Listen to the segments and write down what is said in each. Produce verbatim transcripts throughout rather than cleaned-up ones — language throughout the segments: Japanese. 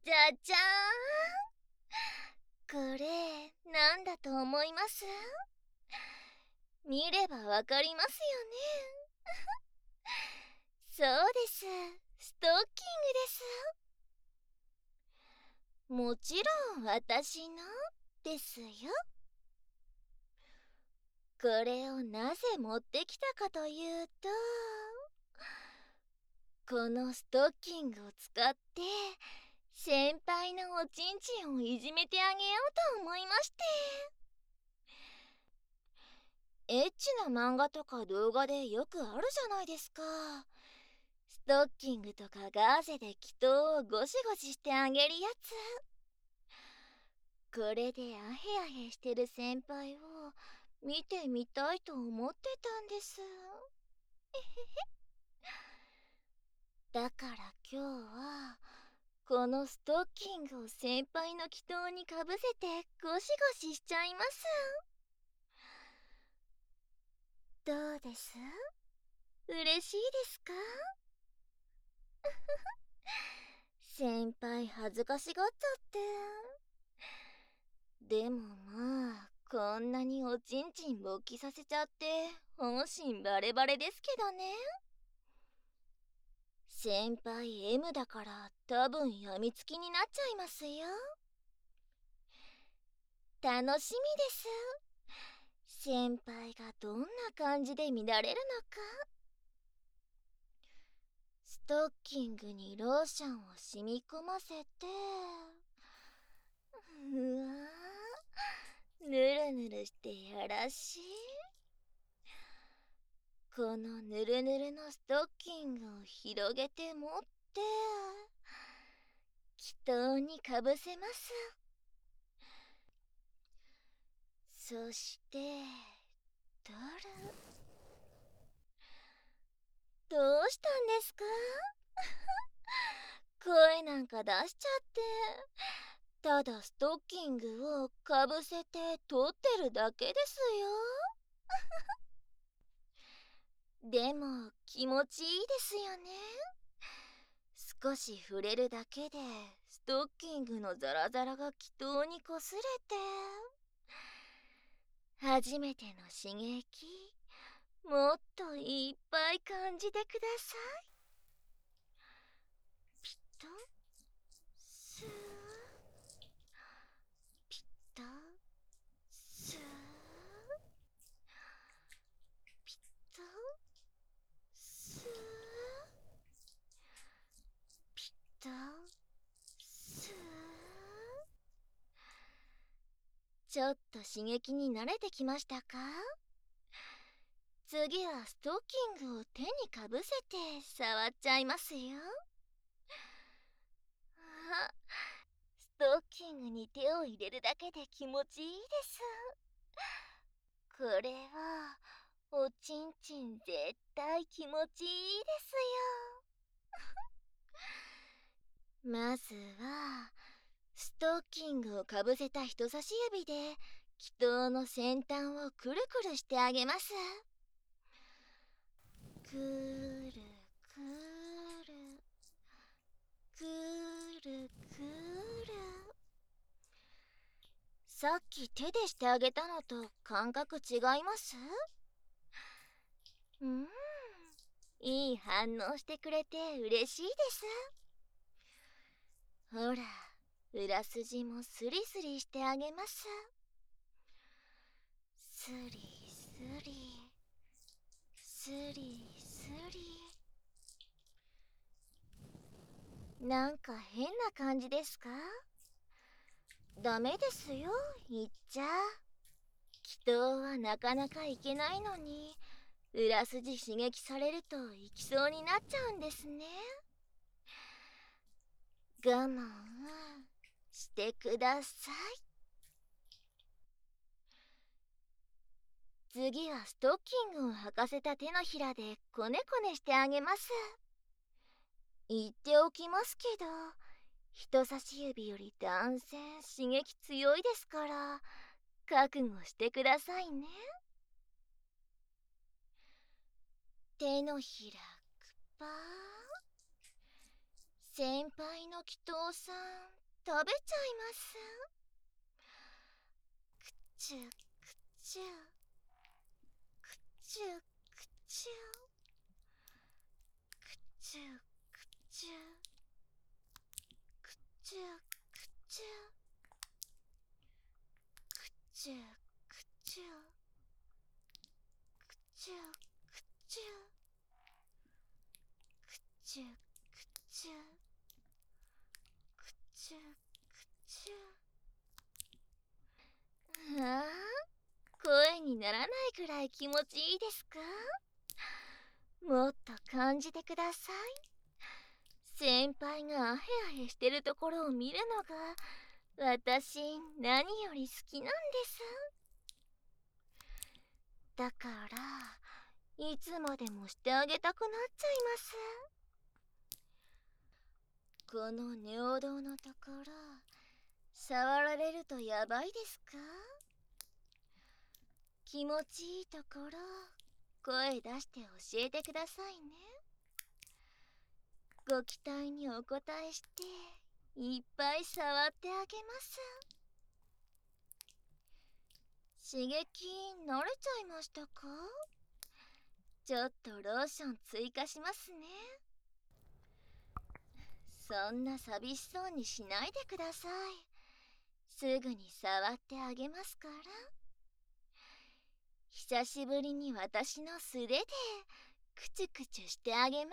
じゃじゃーん。これ、なんだと思います？見ればわかりますよね。そうです。ストッキングです。もちろん私のですよ。これをなぜ持ってきたかというと、このストッキングを使って先輩のおちんちんをいじめてあげようと思いまして。エッチな漫画とか動画でよくあるじゃないですか。ストッキングとかガーゼで祈祷をゴシゴシしてあげるやつ。これでアヘアヘしてる先輩を見てみたいと思ってたんです。だから今日はこのストッキングを先輩の祈祷にかぶせてゴシゴシしちゃいます。どうです？嬉しいですか？先輩恥ずかしがっちゃって。でもまあ、こんなにおちんちん勃起させちゃって本心バレバレですけどね。先輩 エム だから多分やみつきになっちゃいますよ。楽しみです。先輩がどんな感じで見られるのか。ストッキングにローションを染み込ませて、うわー、ぬるぬるしてやらしい。このぬるぬるのストッキングを広げて持って祈祷にかぶせます。そして取る。どうしたんですか？声なんか出しちゃって。ただストッキングをかぶせて取ってるだけですよ。でも気持ちいいですよね。少し触れるだけでストッキングのザラザラが祈祷にこすれて、初めての刺激もっといっぱい感じてください。ピッとスー、ピッとスー、ピッとスー、ピッとスー。ちょっと刺激に慣れてきましたか？次はストッキングを手にかぶせて触っちゃいますよ。あ、ストッキングに手を入れるだけで気持ちいいです。これはおちんちん絶対気持ちいいですよ。まずはストッキングをかぶせた人差し指で祈祷の先端をくるくるしてあげます。くるくるくるくる。さっき手でしてあげたのと感覚違います？うん、いい反応してくれて嬉しいです。ほら、裏筋もスリスリしてあげます。スリスリスリスリ。なんか変な感じですか？ダメですよ、言っちゃ。祈祷はなかなかいけないのに、裏筋刺激されるといきそうになっちゃうんですね。我慢してください。次はストッキングを履かせた手のひらでこねこねしてあげます。言っておきますけど、人差し指より断然刺激強いですから、覚悟してくださいね。手のひらくぱー、 先輩の祈祷さん食べちゃいます。くちゅくちゅくちゅくちゅくちゅくちゅくちゅくちゅくちゅくちゅくちゅくちゅくちゅくちゅくちゅくちゅ。ああ、声にならないくらい気持ちいいですか？もっと感じてください。先輩がアヘアヘしてるところを見るのが私何より好きなんです。だからいつまでもしてあげたくなっちゃいます。この尿道のところ触られるとやばいですか？気持ちいいところ声出して教えてくださいね。ご期待にお答えしていっぱい触ってあげます。刺激慣れちゃいましたか？ちょっとローション追加しますね。そんな寂しそうにしないでください。すぐに触ってあげますから。久しぶりに私の素手でクチュクチュしてあげます。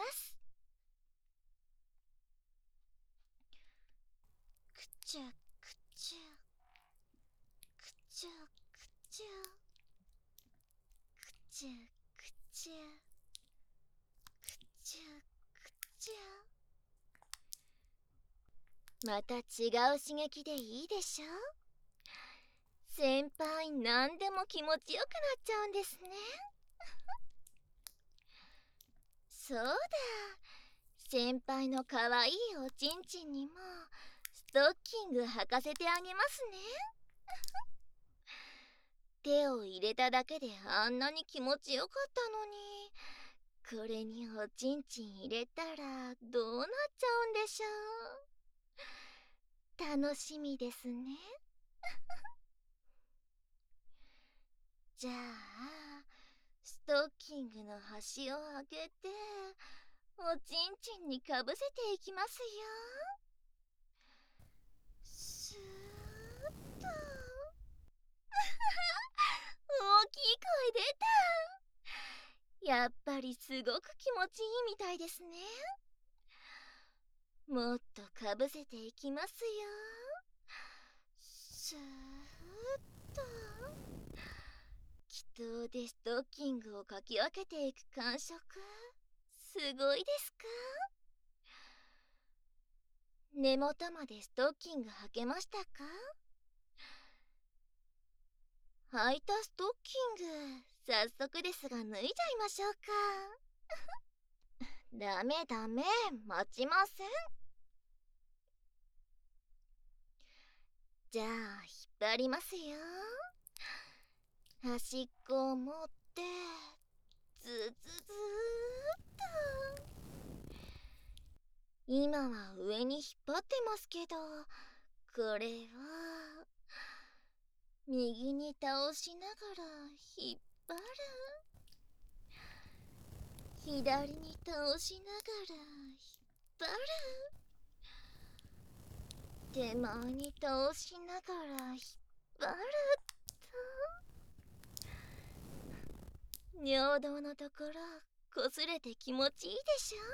くちゅくちゅくちゅくちゅくちゅくちゅくちゅくちゅ。また違う刺激でいいでしょ？先輩何でも気持ちよくなっちゃうんですね。そうだ、先輩のかわいいおちんちんにもストッキング履かせてあげますね。手を入れただけであんなに気持ちよかったのに、これにおちんちん入れたらどうなっちゃうんでしょう。楽しみですね。じゃあストッキングの端を開けておちんちんにかぶせていきますよ。スーッと大きい声出た。やっぱりすごく気持ちいいみたいですね。もっとかぶせていきますよ。スーッと祈祷でストッキングをかき分けていく感触、すごいですか？根元までストッキング履けましたか？履いたストッキング早速ですが脱いじゃいましょうか。ダメダメ、待ちません。じゃあ引っ張りますよ。端っこを持ってズズズーっと。今は上に引っ張ってますけど、これは右に倒しながら引っ張る、左に倒しながら引っ張る、手前に倒しながら引っ張ると。尿道のところこすれて気持ちいいでしょ？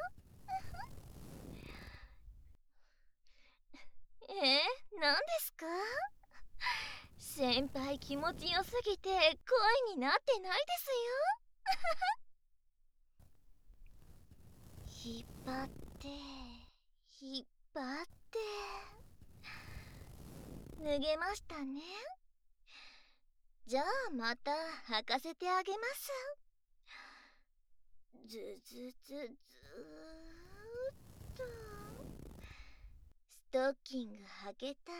えー、何ですか？先輩気持ちよすぎて声になってないですよ。引っ張って引っ張って脱げましたね。じゃあまた履かせてあげます。ズズズズーっと。ストッキング履けたら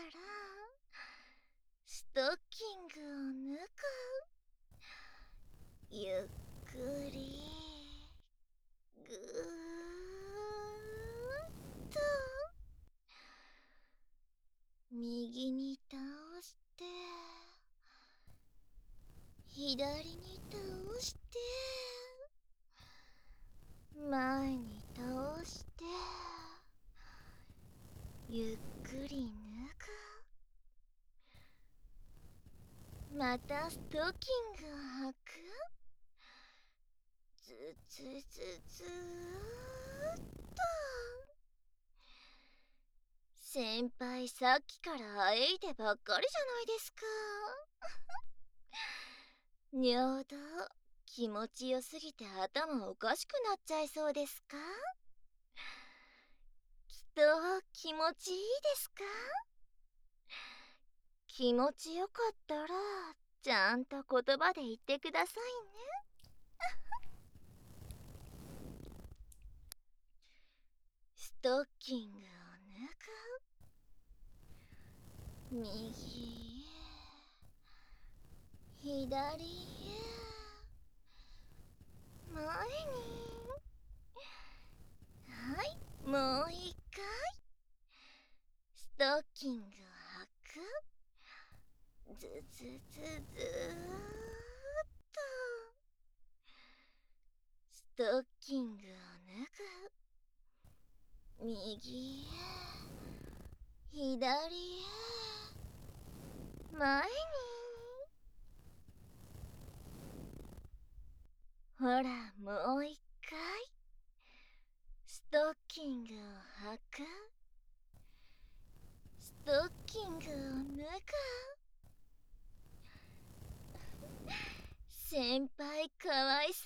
ストッキングを脱ぐ。ゆっくりぐーっと右に倒して、左に倒して、前に倒して、ゆっくり脱ぐ。またストッキングを履く。ずずずずーっと。先輩さっきからあえいでばっかりじゃないですか。尿道気持ちよすぎて頭おかしくなっちゃいそうですか？きっと気持ちいいですか？気持ちよかったらちゃんと言葉で言ってくださいね。ストッキングを脱ぐ。右へ左へ前に。はい、もう一回ストッキングを履く。ずずずずーっと。ストッキングを脱ぐ。右へ左へ前に。ほら、もう一回ストッキングを履く。ストッキングを脱ぐ。先輩かわいす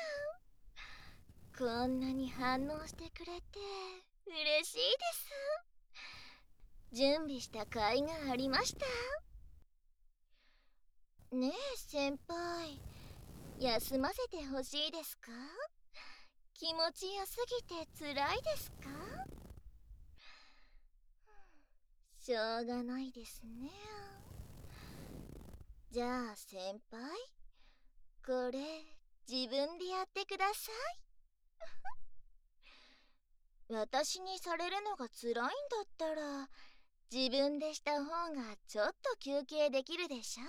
ぎる。こんなに反応してくれて嬉しいです。準備した甲斐がありました。ねえ先輩、休ませてほしいですか？気持ちよすぎてつらいですか？しょうがないですね。じゃあ先輩、これ自分でやってください。私にされるのが辛いんだったら自分でした方がちょっと休憩できるでしょ。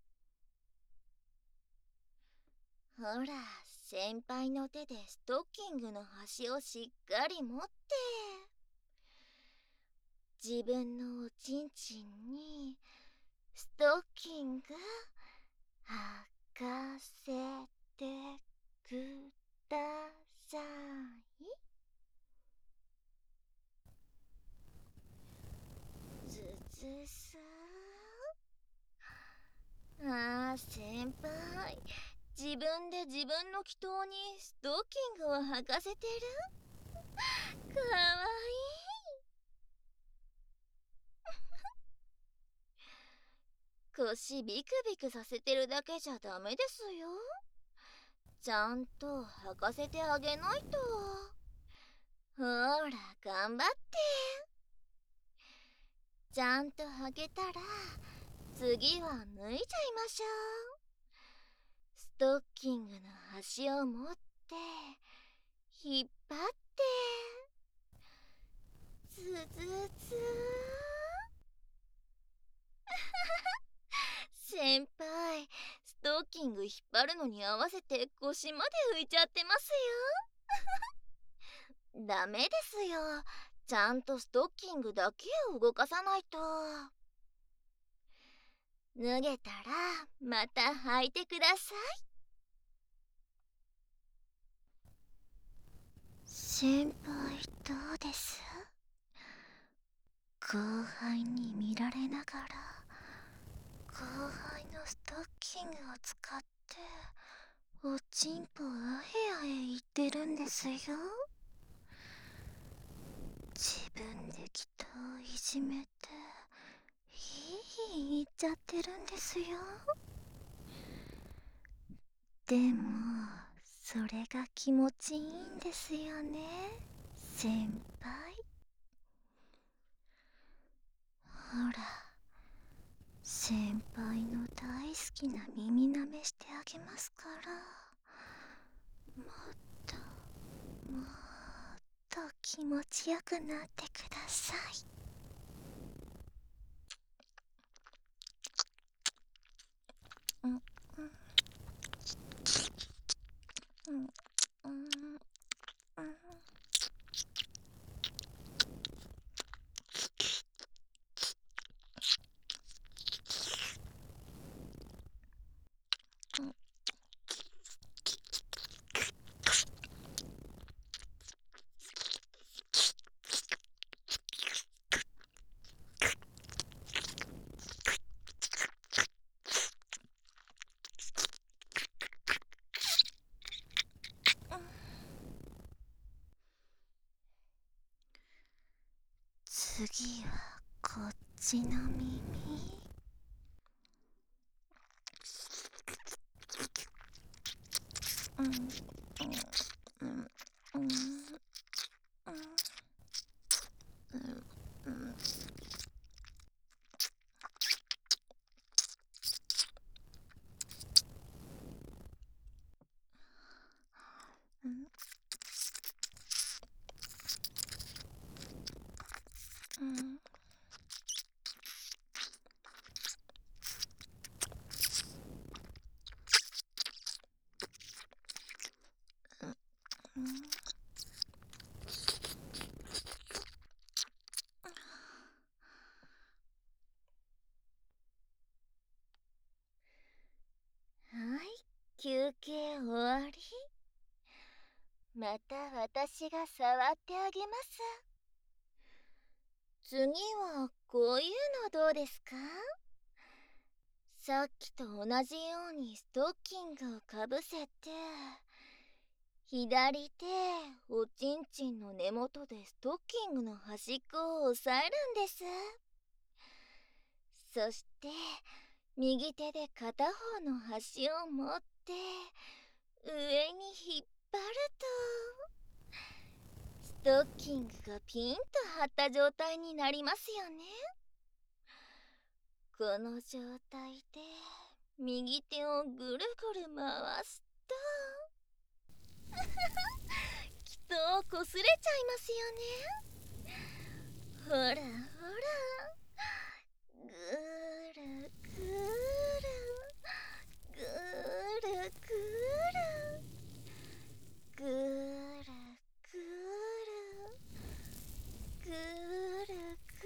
ほら、先輩の手でストッキングの端をしっかり持って、自分のおちんちんにストッキング履かせてください。ずずすー。ああ、先輩、自分で自分の祈祷にストッキングを履かせてる。かわいい。腰ビクビクさせてるだけじゃダメですよ。ちゃんと履かせてあげないと。ほら、頑張って。ちゃんと履けたら次は脱いじゃいましょう。ストッキングの端を持って引っ張ってズズズー。先輩、ストッキング引っ張るのに合わせて腰まで浮いちゃってますよ。ダメですよ。ちゃんとストッキングだけを動かさないと。脱げたらまた履いてください。先輩どうです？後輩に見られながら後輩のストッキングを使っておちんぽあへあへ言ってるんですよ。自分で祈祷をいじめていい言っちゃってるんですよ。でもそれが気持ちいいんですよね、先輩。ほら、先輩の大好きな耳なめしてあげますから、もっともっと気持ちよくなってください。 次はこっちの耳。うんうんうんうんうんうんうんうんうん。はい、休憩終わり。また私が触ってあげます。次はこういうのどうですか？さっきと同じようにストッキングをかぶせて、左手おちんちんの根元でストッキングの端っこを押さえるんです。そして右手で片方の端を持って上に引っ張ると、ストッキングがピンと張った状態になりますよね。この状態で右手をぐるぐる回すときっと擦れちゃいますよね。ほらほら、ぐるぐるぐるぐるぐるぐるぐるぐ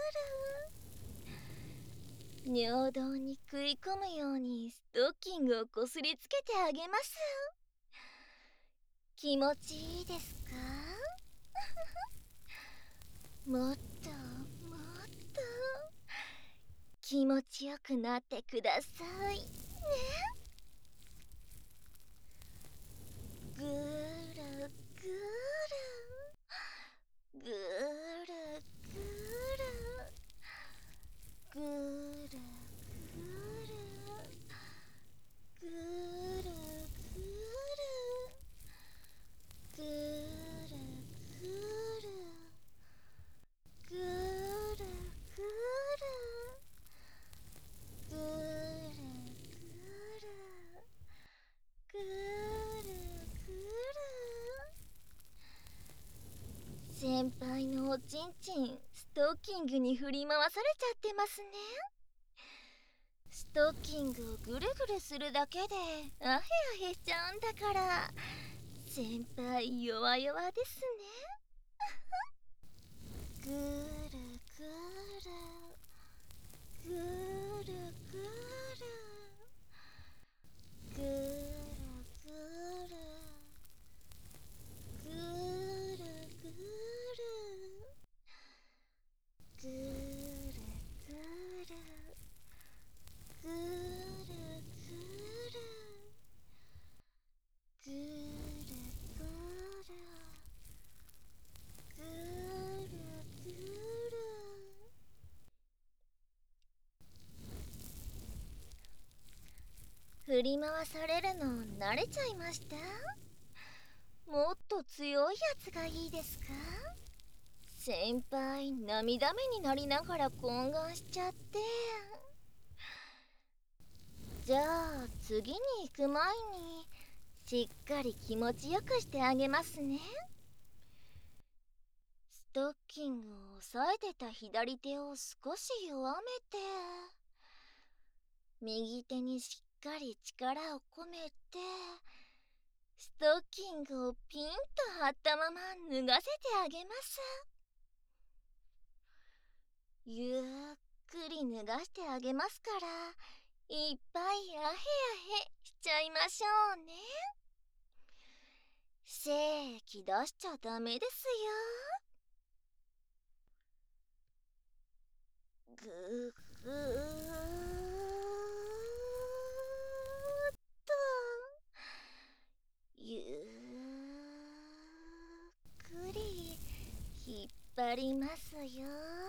る、尿道に食い込むようにストッキングをこすりつけてあげます。気持ちいいですか？もっともっと気持ちよくなってくださいね。ぐるぐるぐるぐるぐるぐるぐるぐるぐるぐるぐるぐるぐるぐるぐる。先輩のおちんちんストッキングに振り回されちゃってますね。ストッキングをぐるぐるするだけでアヘアヘしちゃうんだから、先輩弱々ですね。ぐるぐるぐるぐるぐるぐるぐるぐるぐるぐるぐるぐるぐるぐるぐるぐる。振り回されるの慣れちゃいました？もっと強いやつがいいですか？先輩涙目になりながら懇願しちゃって。じゃあ次に行く前にしっかり気持ちよくしてあげますね。ストッキングを押さえてた左手を少し弱めて、右手にしっかり力を込めて、ストッキングをピンと張ったまま脱がせてあげます。ゆっくり脱がしてあげますから、いっぱいアヘアヘしちゃいましょうね。精液出しちゃダメですよ。ぐーぐーっとゆっくり引っ張りますよ。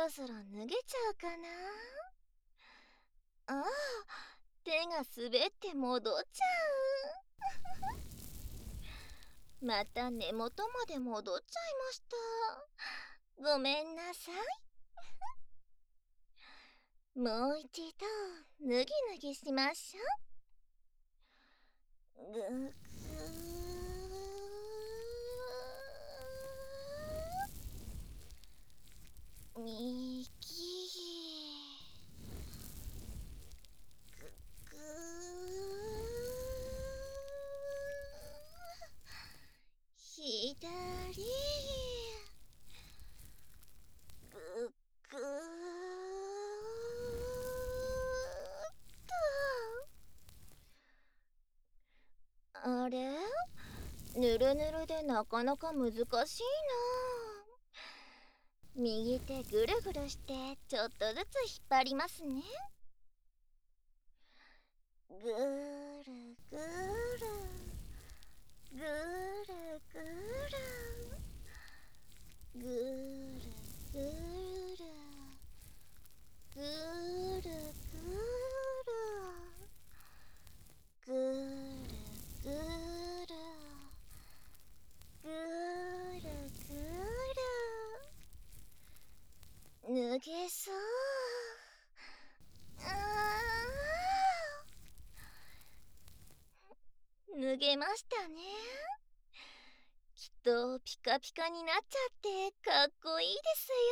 ろそろ脱げちゃうかな。ああ、手が滑って戻っちゃう。また根元まで戻っちゃいました。ごめんなさい。もう一度脱ぎ脱ぎしましょう。ぐぐー右ぐぐー左ぐぐーっと。あれ、ぬるぬるでなかなか難しいな。右手ぐるぐるしてちょっとずつ引っ張りますね。ぐるぐるぐるぐるぐるぐるぐるぐるぐるぐるぐる脱げそう。あー、脱げましたね。きっとピカピカになっちゃってかっこいいですよ。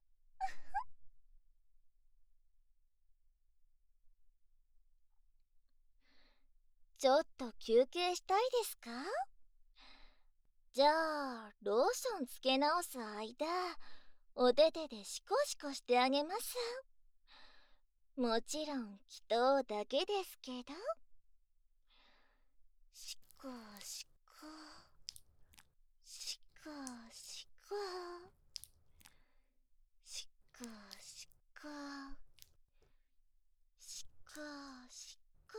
ちょっと休憩したいですか？じゃあローションつけ直す間、お手手でシコシコしてあげます。もちろん祈祷だけですけど。シコシコシコシコシコシコシコシコ。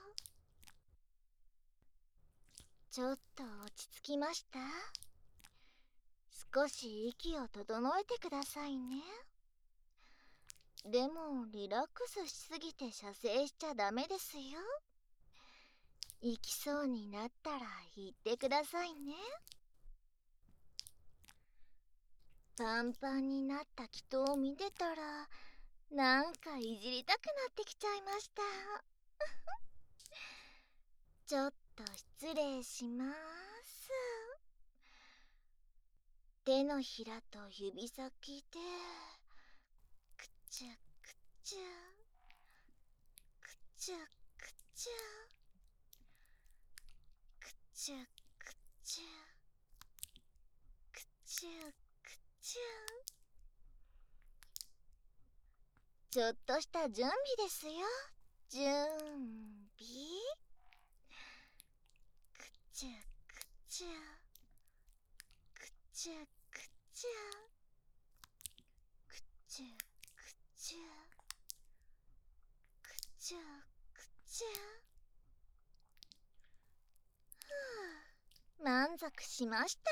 ちょっと落ち着きました？少し息を整えてくださいね。でもリラックスしすぎて射精しちゃダメですよ。行きそうになったら言ってくださいね。パンパンになった祈祷を見てたら、なんかいじりたくなってきちゃいました。ちょっと失礼します。手のひらと指先でくちゃくちゃくちゃくちゃくちゃくちゃくちゃくちゃ。ちょっとした準備ですよ。準備。くちゃくちゃくちゃくちゃくちゃくちゃくちゃくちゃ。ふう、満足しました。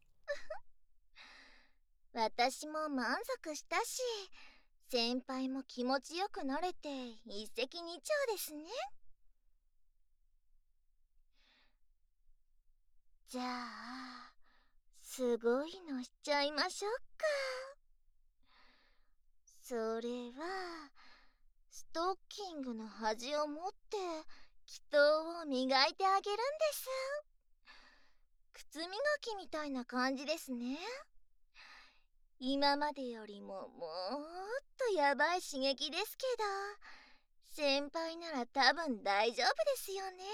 私も満足したし、先輩も気持ちよくなれて一石二鳥ですね。じゃあすごいのしちゃいましょうか。それはストッキングの端を持って祈祷を磨いてあげるんです。靴磨きみたいな感じですね。今までよりももっとやばい刺激ですけど、先輩なら多分大丈夫ですよね。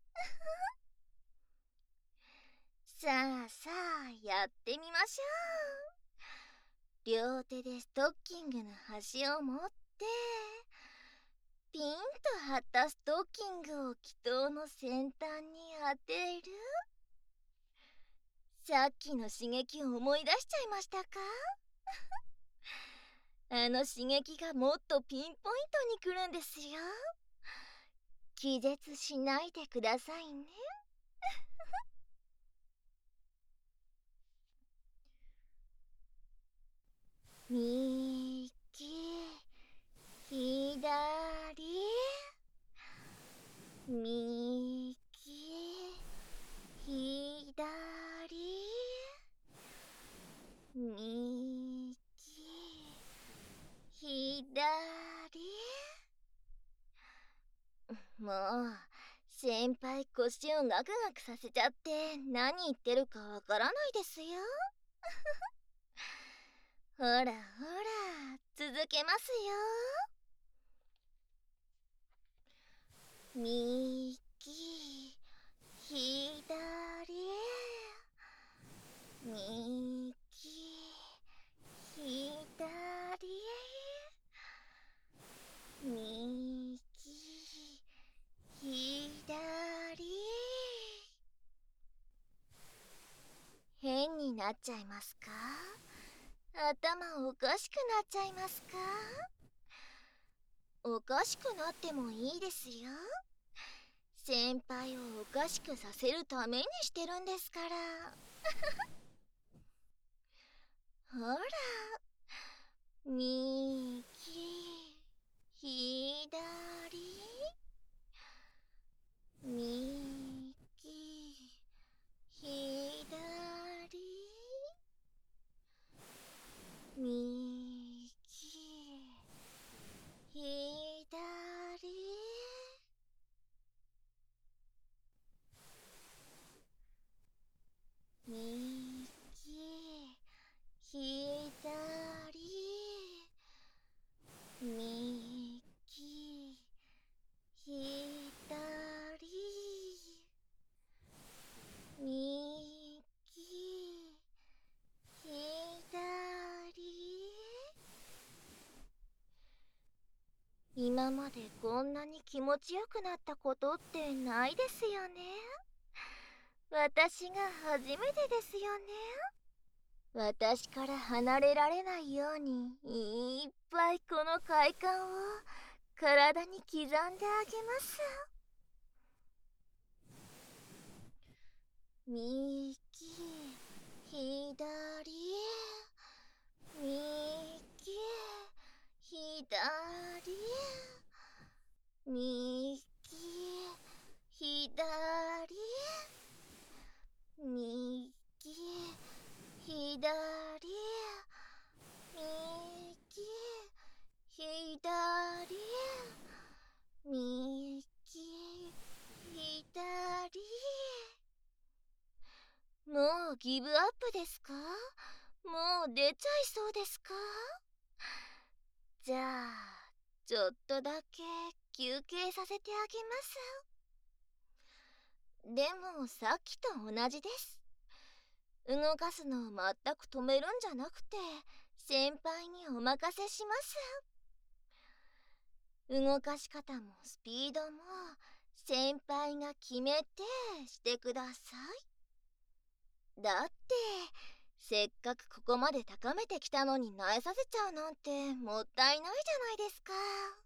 さあさあやってみましょう。両手でストッキングの端を持ってピンと張ったストッキングを祈祷の先端に当てる。さっきの刺激を思い出しちゃいましたか？あの刺激がもっとピンポイントに来るんですよ。気絶しないでくださいね。右もう、先輩腰をガクガクさせちゃって何言ってるかわからないですよ。ほらほら、続けますよ。右、左、右、左、右、左。変になっちゃいますか？頭おかしくなっちゃいますか？おかしくなってもいいですよ。先輩をおかしくさせるためにしてるんですから。ほら、右、左、右、左、右、左。右、左、右、左、右、左。今までこんなに気持ちよくなったことってないですよね。私が初めてですよね。私から離れられないようにいっぱいこの快感を体に刻んであげます。右、左、右、左、右、左、右、左、右、左、右、左。もうギブアップですか？もう出ちゃいそうですか？じゃあ、ちょっとだけ休憩させてあげます。でもさっきと同じです。動かすのを全く止めるんじゃなくて、先輩にお任せします。動かし方もスピードも先輩が決めてしてください。だってせっかくここまで高めてきたのに萎えさせちゃうなんてもったいないじゃないですか。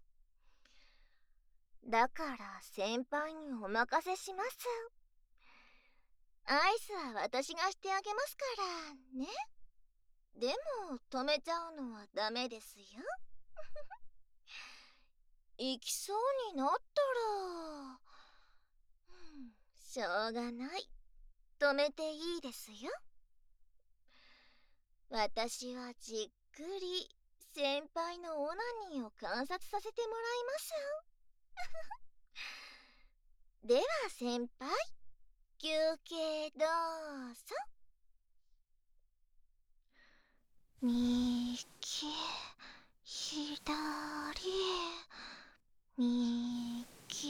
だから先輩にお任せします。アイスは私がしてあげますからね。でも止めちゃうのはダメですよ。行きそうになったら、うん、しょうがない。止めていいですよ。私はじっくり先輩のオナニーを観察させてもらいます。では先輩、休憩どうぞ。右、左、右、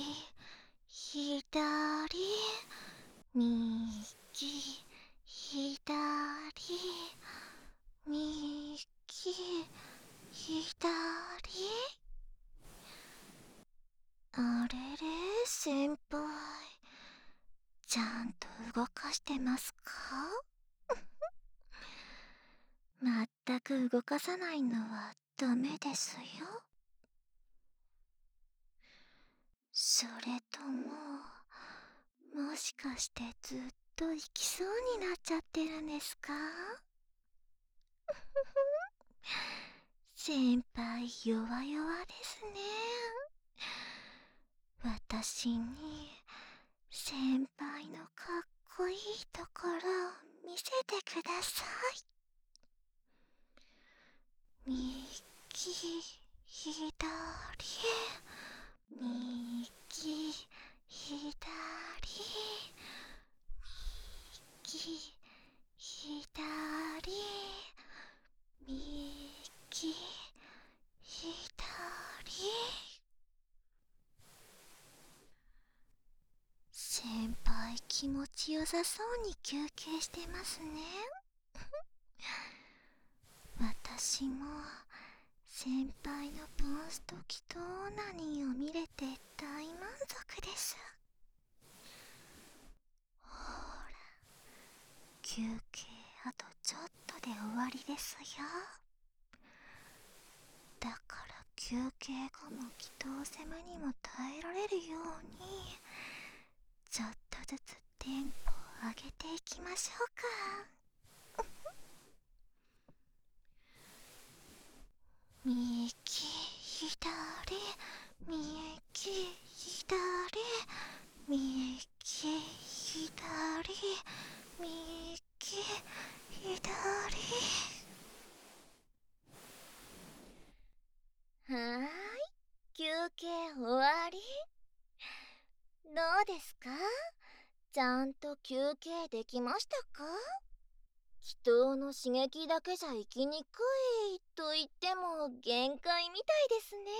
左、右、左、右、左。あれれ、先輩。ちゃんと動かしてますか？まったく動かさないのはダメですよ。それとも、もしかしてずっと行きそうになっちゃってるんですか？先輩弱々ですね。私に先輩のかっこいいところを見せてください。右、左、右、 左、右、左、右、左。先輩気持ちよさそうに休憩してますね。私も先輩のモンストキとオナニーを見れて大満足です。ほら、休憩あとちょっとで終わりですよ。だから休憩後も祈祷攻めにも耐えられるようにちょっとずつテンポを上げていきましょうか。右、左、右、左、右、左、右、左。はーい、休憩終わり。どうですか？ちゃんと休憩できましたか？祈祷の刺激だけじゃ生きにくいと言っても限界みたいですね。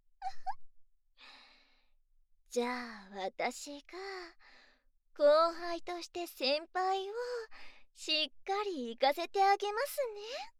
じゃあ私が後輩として先輩をしっかり行かせてあげますね。